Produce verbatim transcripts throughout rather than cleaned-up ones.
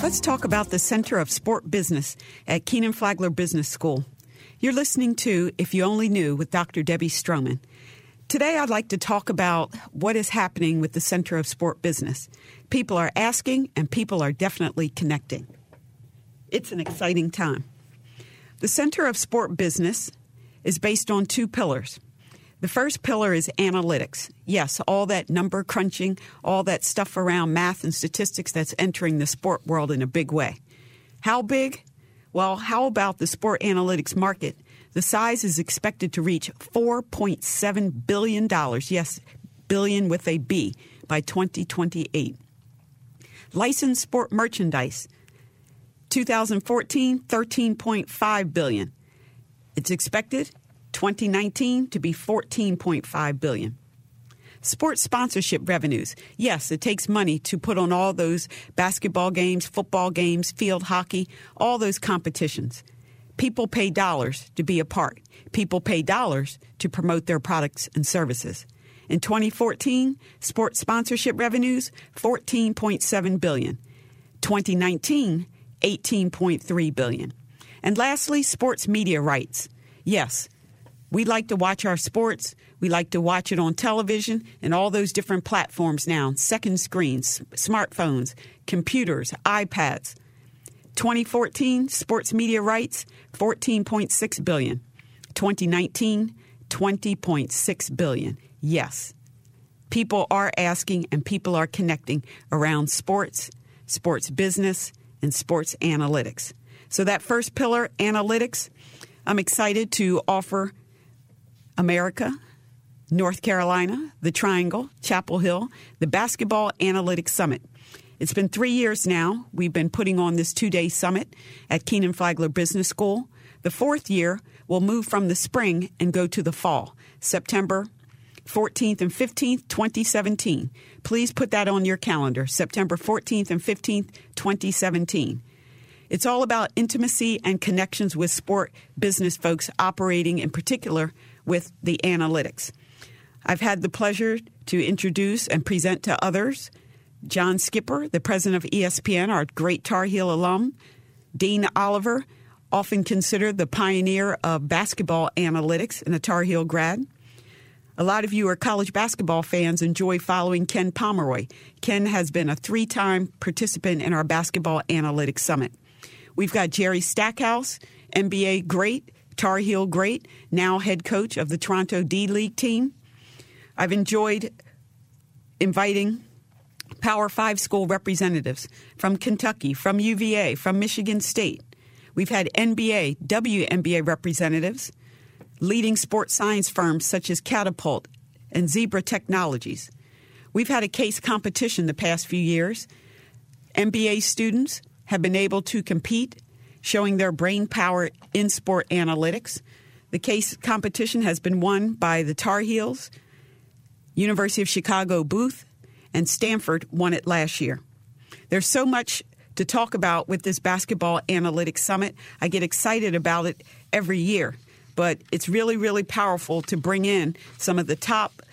Let's talk about the Center of Sport Business at Kenan-Flagler Business School. You're listening to If You Only Knew with Doctor Debbie Stroman. Today I'd like to talk about what is happening with the Center of Sport Business. People are asking and people are definitely connecting. It's an exciting time. The Center of Sport Business is based on two pillars. The first pillar is analytics. Yes, all that number crunching, all that stuff around math and statistics that's entering the sport world in a big way. How big? Well, how about the sport analytics market? The size is expected to reach four point seven billion dollars. Yes, billion with a B by twenty twenty-eight. Licensed sport merchandise, two thousand fourteen, thirteen point five billion dollars. It's expected twenty nineteen to be fourteen point five billion dollars. Sports sponsorship revenues. Yes, it takes money to put on all those basketball games, football games, field hockey, all those competitions. People pay dollars to be a part. People pay dollars to promote their products and services. In twenty fourteen, sports sponsorship revenues, fourteen point seven billion dollars. twenty nineteen, eighteen point three billion dollars. And lastly, sports media rights. Yes, we like to watch our sports. We like to watch it on television and all those different platforms now, second screens, smartphones, computers, iPads. twenty fourteen, sports media rights, fourteen point six billion dollars. twenty nineteen, twenty point six billion dollars. Yes, people are asking and people are connecting around sports, sports business, and sports analytics. So that first pillar, analytics, I'm excited to offer America, North Carolina, the Triangle, Chapel Hill, the Basketball Analytics Summit. It's been three years now. We've been putting on this two-day summit at Kenan-Flagler Business School. The fourth year will move from the spring and go to the fall, September fourteenth and fifteenth, twenty seventeen. Please put that on your calendar, September fourteenth and fifteenth, twenty seventeen. It's all about intimacy and connections with sport business folks operating in particular with the analytics. I've had the pleasure to introduce and present to others John Skipper, the president of E S P N, our great Tar Heel alum, Dean Oliver, often considered the pioneer of basketball analytics and a Tar Heel grad. A lot of you are college basketball fans, enjoy following Ken Pomeroy. Ken has been a three-time participant in our Basketball Analytics Summit. We've got Jerry Stackhouse, N B A great, Tar Heel great, now head coach of the Toronto D-League team. I've enjoyed inviting Power Five school representatives from Kentucky, from U V A, from Michigan State. We've had N B A, W N B A representatives, leading sports science firms such as Catapult and Zebra Technologies. We've had a case competition the past few years. N B A students have been able to compete, showing their brain power in sport analytics. The case competition has been won by the Tar Heels, University of Chicago Booth, and Stanford won it last year. There's so much to talk about with this Basketball Analytics Summit. I get excited about it every year, but it's really, really powerful to bring in some of the top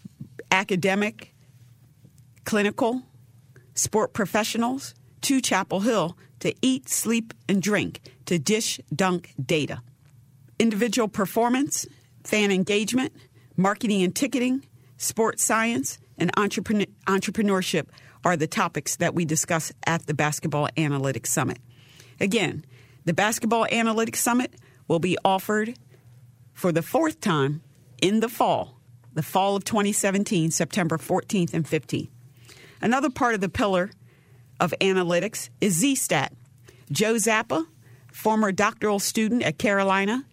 academic, clinical, sport professionals to Chapel Hill to eat, sleep, and drink, to dish, dunk data. Individual performance, fan engagement, marketing and ticketing, sports science, and entrepreneur- entrepreneurship are the topics that we discuss at the Basketball Analytics Summit. Again, the Basketball Analytics Summit will be offered for the fourth time in the fall, the fall of twenty seventeen, September fourteenth and fifteenth. Another part of the pillar of analytics is Z-Stat. Joe Zappa, former doctoral student at Carolina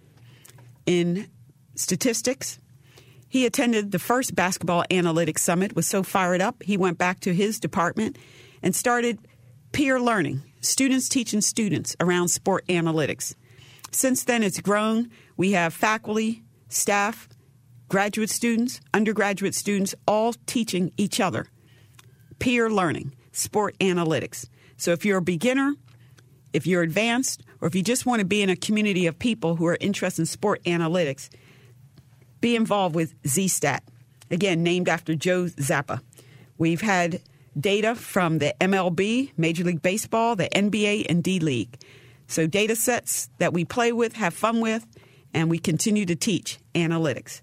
in statistics, he attended the first Basketball Analytics Summit, was so fired up, he went back to his department and started peer learning, students teaching students around sport analytics. Since then, it's grown. We have faculty, staff, graduate students, undergraduate students, all teaching each other. Peer learning, sport analytics. So if you're a beginner, if you're advanced, or if you just want to be in a community of people who are interested in sport analytics, be involved with Z-Stat, again, named after Joe Zappa. We've had data from the M L B, Major League Baseball, the N B A, and D-League. So data sets that we play with, have fun with, and we continue to teach analytics.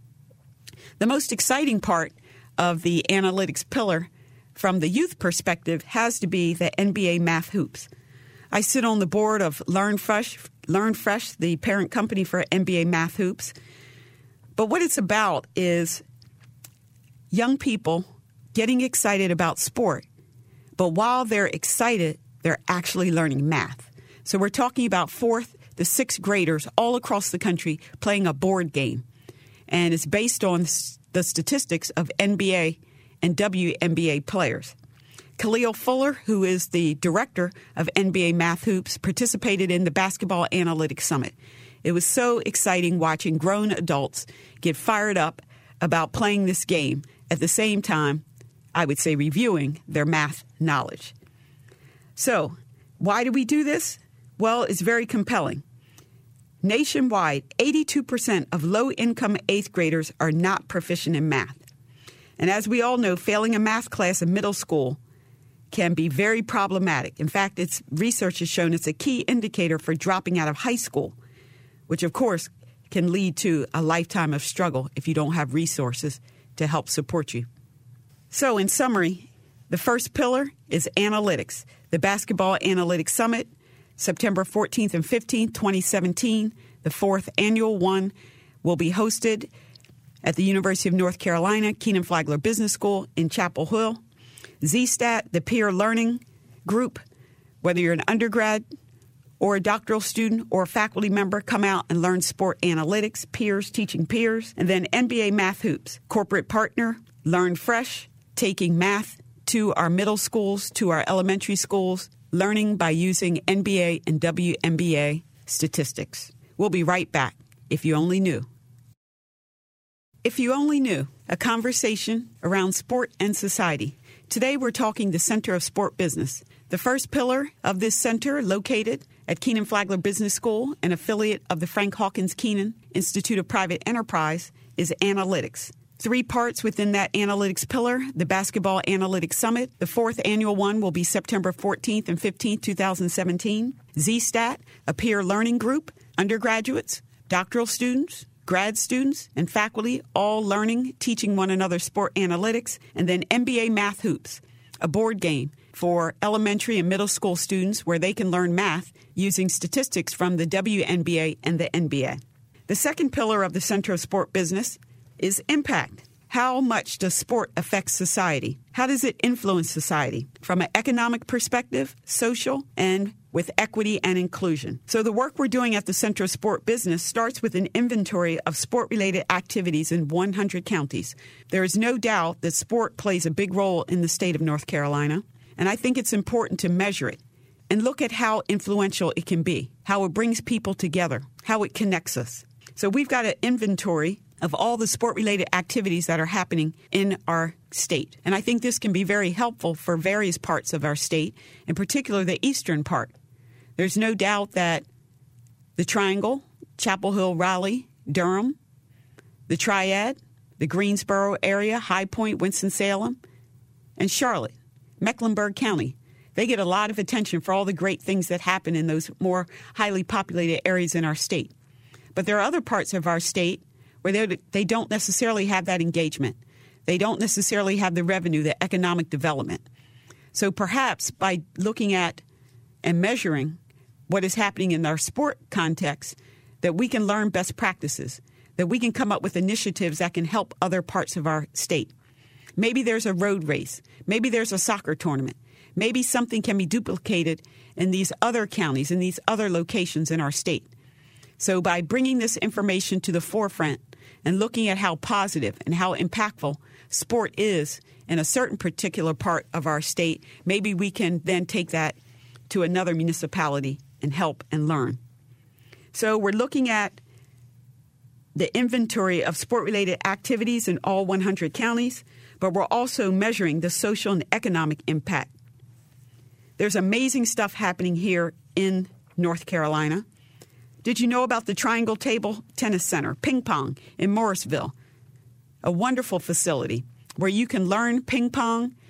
The most exciting part of the analytics pillar from the youth perspective has to be the N B A Math Hoops. I sit on the board of Learn Fresh, Learn Fresh, the parent company for N B A Math Hoops. But what it's about is young people getting excited about sport. But while they're excited, they're actually learning math. So we're talking about fourth to sixth graders all across the country playing a board game. And it's based on the statistics of N B A and W N B A players. Khalil Fuller, who is the director of N B A Math Hoops, participated in the Basketball Analytics Summit. It was so exciting watching grown adults get fired up about playing this game at the same time, I would say, reviewing their math knowledge. So, why do we do this? Well, it's very compelling. Nationwide, eighty-two percent of low-income eighth graders are not proficient in math. And as we all know, failing a math class in middle school can be very problematic. In fact, it's research has shown it's a key indicator for dropping out of high school, which, of course, can lead to a lifetime of struggle if you don't have resources to help support you. So, in summary, the first pillar is analytics. The Basketball Analytics Summit, September fourteenth and fifteenth, twenty seventeen. The fourth annual one will be hosted at the University of North Carolina, Kenan-Flagler Business School in Chapel Hill. Z STAT, the peer learning group, whether you're an undergrad or a doctoral student or a faculty member, come out and learn sport analytics, peers teaching peers. And then N B A Math Hoops, corporate partner, Learn Fresh, taking math to our middle schools, to our elementary schools, learning by using N B A and W N B A statistics. We'll be right back. If you only knew. If you only knew, a conversation around sport and society. Today we're talking the Center of Sport Business. The first pillar of this center, located at Kenan-Flagler Business School, an affiliate of the Frank Hawkins Kenan Institute of Private Enterprise, is analytics. Three parts within that analytics pillar: the Basketball Analytics Summit. The fourth annual one will be September fourteenth and fifteenth, twenty seventeen. Z STAT, a peer learning group, undergraduates, doctoral students, grad students, and faculty all learning, teaching one another sport analytics. And then N B A Math Hoops, a board game for elementary and middle school students where they can learn math using statistics from the W N B A and the N B A. The second pillar of the Center of Sport Business is impact. How much does sport affect society? How does it influence society from an economic perspective, social, and with equity and inclusion? So the work we're doing at the Center of Sport Business starts with an inventory of sport-related activities in one hundred counties. There is no doubt that sport plays a big role in the state of North Carolina, and I think it's important to measure it and look at how influential it can be, how it brings people together, how it connects us. So we've got an inventory of all the sport-related activities that are happening in our state. And I think this can be very helpful for various parts of our state, in particular the eastern part. There's no doubt that the Triangle, Chapel Hill, Raleigh, Durham, the Triad, the Greensboro area, High Point, Winston-Salem, and Charlotte, Mecklenburg County, they get a lot of attention for all the great things that happen in those more highly populated areas in our state. But there are other parts of our state where they don't necessarily have that engagement. They don't necessarily have the revenue, the economic development. So perhaps by looking at and measuring what is happening in our sport context, that we can learn best practices, that we can come up with initiatives that can help other parts of our state. Maybe there's a road race. Maybe there's a soccer tournament. Maybe something can be duplicated in these other counties, in these other locations in our state. So by bringing this information to the forefront and looking at how positive and how impactful sport is in a certain particular part of our state, maybe we can then take that to another municipality and help and learn. So we're looking at the inventory of sport-related activities in all one hundred counties, but we're also measuring the social and economic impact. There's amazing stuff happening here in North Carolina. Did you know about the Triangle Table Tennis Center, ping pong, in Morrisville? A wonderful facility where you can learn ping pong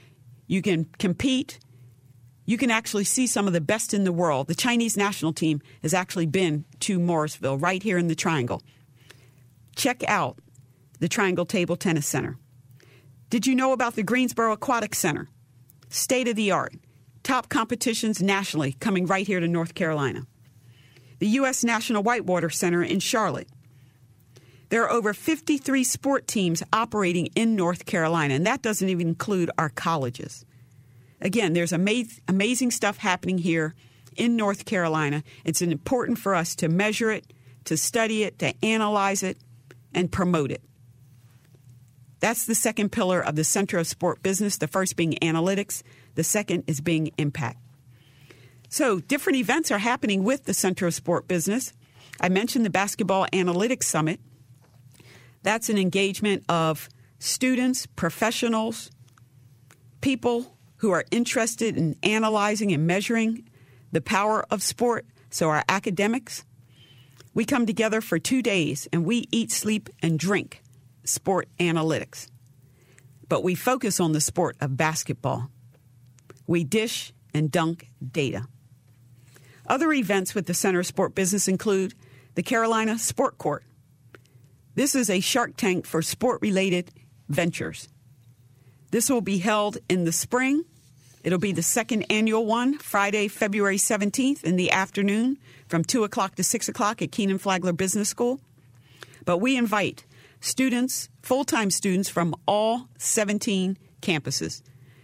You can compete. You can actually see some of the best in the world. The Chinese national team has actually been to Morrisville, right here in the Triangle. Check out the Triangle Table Tennis Center. Did you know about the Greensboro Aquatic Center? State-of-the-art. Top competitions nationally coming right here to North Carolina. The U S National Whitewater Center in Charlotte. There are over fifty-three sport teams operating in North Carolina, and that doesn't even include our colleges. Again, there's amaz- amazing stuff happening here in North Carolina. It's important for us to measure it, to study it, to analyze it, and promote it. That's the second pillar of the Center of Sport Business, the first being analytics, the second is being impact. So different events are happening with the Center of Sport Business. I mentioned the Basketball Analytics Summit. That's an engagement of students, professionals, people who are interested in analyzing and measuring the power of sport. So our academics, we come together for two days and we eat, sleep, and drink sport analytics. But we focus on the sport of basketball. We dish and dunk data. Other events with the Center of Sport Business include the Carolina Sport Court. This is a Shark Tank for sport-related ventures. This will be held in the spring. It'll be the second annual one, Friday, February seventeenth in the afternoon from two o'clock to six o'clock at Kenan-Flagler Business School. But we invite students, full-time students from all seventeen campuses.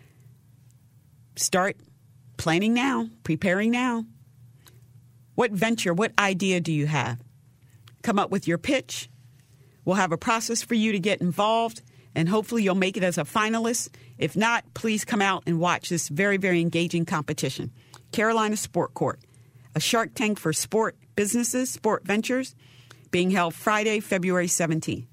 Start planning now, preparing now. What venture, what idea do you have? Come up with your pitch. We'll have a process for you to get involved, and hopefully you'll make it as a finalist. If not, please come out and watch this very, very engaging competition. Carolina Sport Court, a Shark Tank for sport businesses, sport ventures, being held Friday, February seventeenth.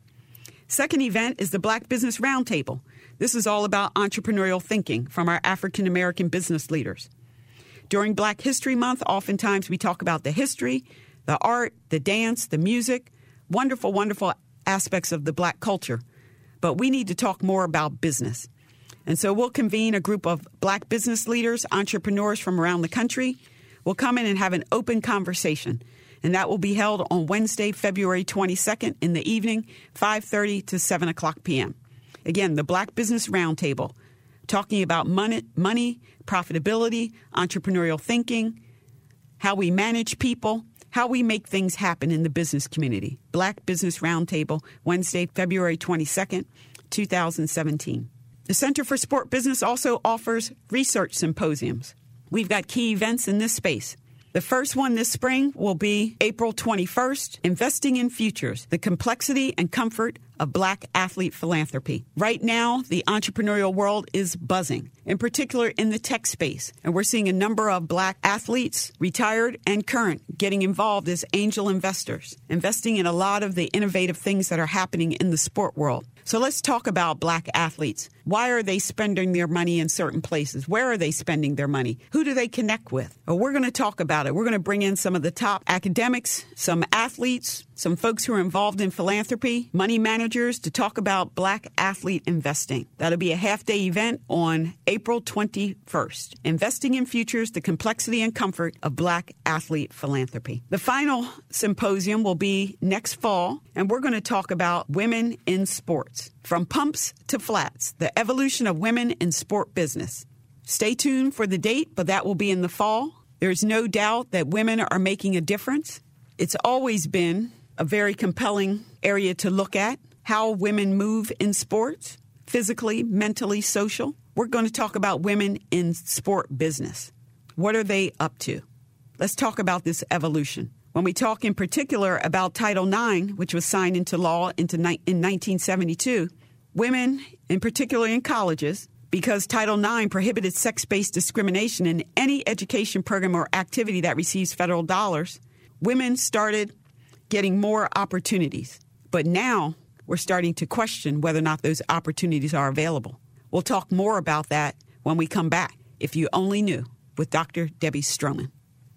Second event is the Black Business Roundtable. This is all about entrepreneurial thinking from our African American business leaders. During Black History Month, oftentimes we talk about the history, the art, the dance, the music, wonderful, wonderful aspects of the Black culture. But we need to talk more about business. And so we'll convene a group of Black business leaders, entrepreneurs from around the country. We'll come in and have an open conversation. And that will be held on Wednesday, February twenty-second in the evening, five thirty to seven o'clock p.m. Again, the Black Business Roundtable, talking about money, money, profitability, entrepreneurial thinking, how we manage people, how we make things happen in the business community. Black Business Roundtable, Wednesday, February twenty-second, two thousand seventeen. The Center for Sport Business also offers research symposiums. We've got key events in this space. The first one this spring will be April twenty-first, Investing in Futures, the Complexity and Comfort of Black Athlete Philanthropy. Right now, the entrepreneurial world is buzzing, in particular in the tech space. And we're seeing a number of Black athletes, retired and current, getting involved as angel investors, investing in a lot of the innovative things that are happening in the sport world. So let's talk about Black athletes. Why are they spending their money in certain places? Where are they spending their money? Who do they connect with? Well, we're going to talk about it. We're going to bring in some of the top academics, some athletes, some folks who are involved in philanthropy, money managers, to talk about Black athlete investing. That'll be a half-day event on April twenty-first. Investing in Futures, the Complexity and Comfort of Black Athlete Philanthropy. The final symposium will be next fall, and we're going to talk about women in sports. From pumps to flats, the evolution of women in sport business. Stay tuned for the date, but that will be in the fall. There's no doubt that women are making a difference. It's always been a very compelling area to look at, how women move in sports, physically, mentally, social. We're going to talk about women in sport business. What are they up to? Let's talk about this evolution. When we talk in particular about Title nine, which was signed into law into ni- in nineteen seventy-two, women, in particular in colleges, because Title nine prohibited sex-based discrimination in any education program or activity that receives federal dollars, women started getting more opportunities. But now we're starting to question whether or not those opportunities are available. We'll talk more about that when we come back. If You Only Knew with Doctor Debbie Stroman.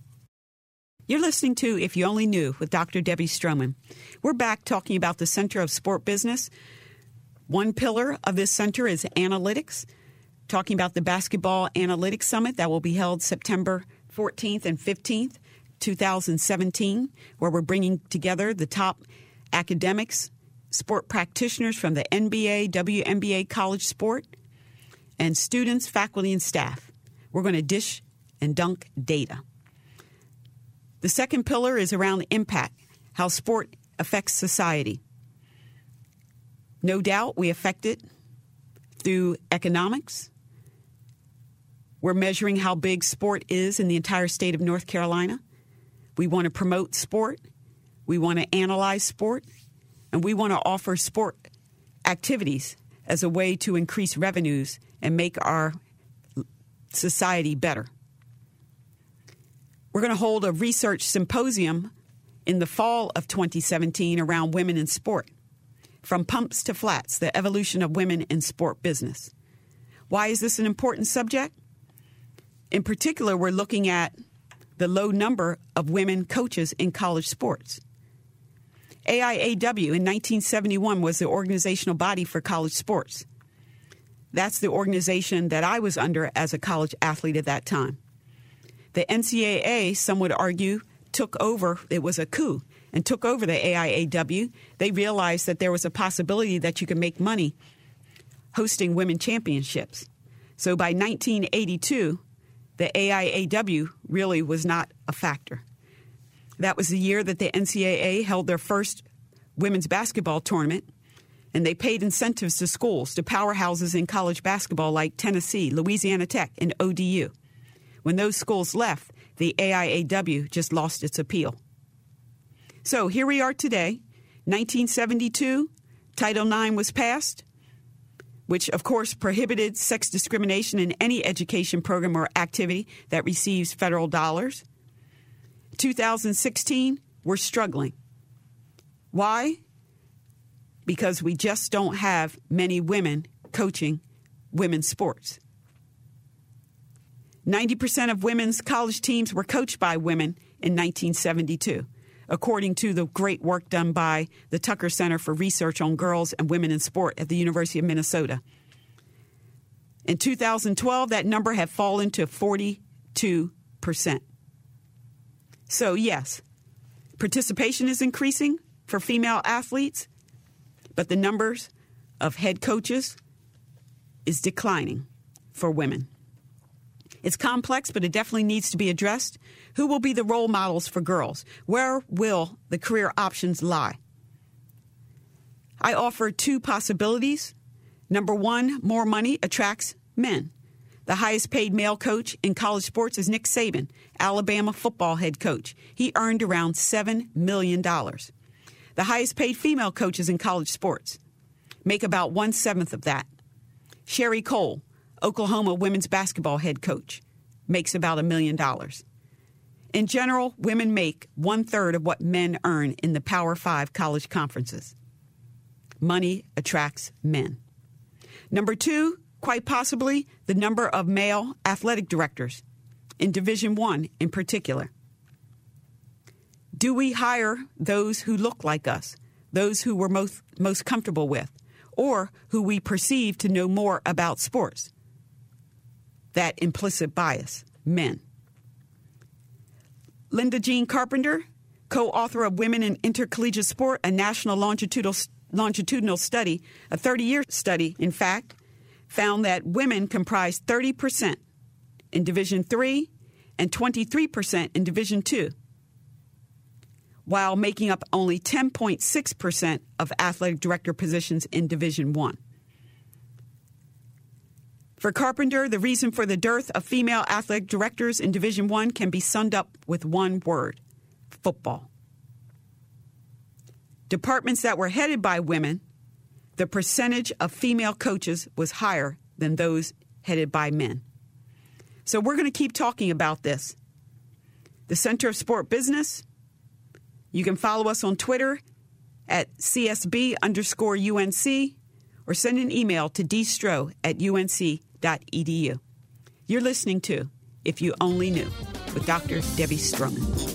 You're listening to If You Only Knew with Doctor Debbie Stroman. We're back talking about the Center of Sport Business. One pillar of this center is analytics. talking about the Basketball Analytics Summit that will be held September fourteenth and fifteenth, twenty seventeen, where we're bringing together the top academics, sport practitioners from the N B A, W N B A, college sport, and students, faculty, and staff. We're going to dish and dunk data. The second pillar is around impact, how sport affects society. No doubt we affect it through economics. We're measuring how big sport is in the entire state of North Carolina. We want to promote sport. We want to analyze sport. And we want to offer sport activities as a way to increase revenues and make our society better. We're going to hold a research symposium in the fall of twenty seventeen around women in sport. From pumps to flats, the evolution of women in sport business. Why is this an important subject? In particular, we're looking at the low number of women coaches in college sports. A I A W in nineteen seventy-one was the organizational body for college sports. That's the organization that I was under as a college athlete at that time. The N C double A, some would argue, took over, it was a coup, and took over the A I A W. They realized that there was a possibility that you could make money hosting women championships. So by nineteen eighty-two, the A I A W really was not a factor. That was the year that the N C double A held their first women's basketball tournament, and they paid incentives to schools, to powerhouses in college basketball like Tennessee, Louisiana Tech, and O D U. When those schools left, the A I A W just lost its appeal. So here we are today, nineteen seventy-two, Title nine was passed, which of course prohibited sex discrimination in any education program or activity that receives federal dollars. two thousand sixteen, we're struggling. Why? Because we just don't have many women coaching women's sports. ninety percent of women's college teams were coached by women in nineteen seventy-two, according to the great work done by the Tucker Center for Research on Girls and Women in Sport at the University of Minnesota. In two thousand twelve, that number had fallen to forty-two percent. So, yes, participation is increasing for female athletes, but the numbers of head coaches is declining for women. It's complex, but it definitely needs to be addressed. Who will be the role models for girls? Where will the career options lie? I offer two possibilities. Number one, more money attracts men. The highest paid male coach in college sports is Nick Saban, Alabama football head coach. He earned around seven million dollars. The highest paid female coaches in college sports make about one-seventh of that. Sherry Cole, Oklahoma women's basketball head coach, makes about a million dollars. In general, women make one-third of what men earn in the Power Five college conferences. Money attracts men. Number two, quite possibly, the number of male athletic directors in Division One in particular. Do we hire those who look like us, those who we're most, most comfortable with, or who we perceive to know more about sports? That implicit bias, men. Linda Jean Carpenter, co-author of Women in Intercollegiate Sport, a national longitudinal, longitudinal study, a thirty-year study, in fact, found that women comprise thirty percent in Division Three and twenty-three percent in Division Two, while making up only ten point six percent of athletic director positions in Division One. For Carpenter, the reason for the dearth of female athletic directors in Division One can be summed up with one word: football. Departments that were headed by women, the percentage of female coaches was higher than those headed by men. So we're going to keep talking about this. The Center of Sport Business, you can follow us on Twitter at C S B underscore U N C or send an email to dstro at unc dot e d u. You're listening to If You Only Knew with Doctor Debbie Stroman.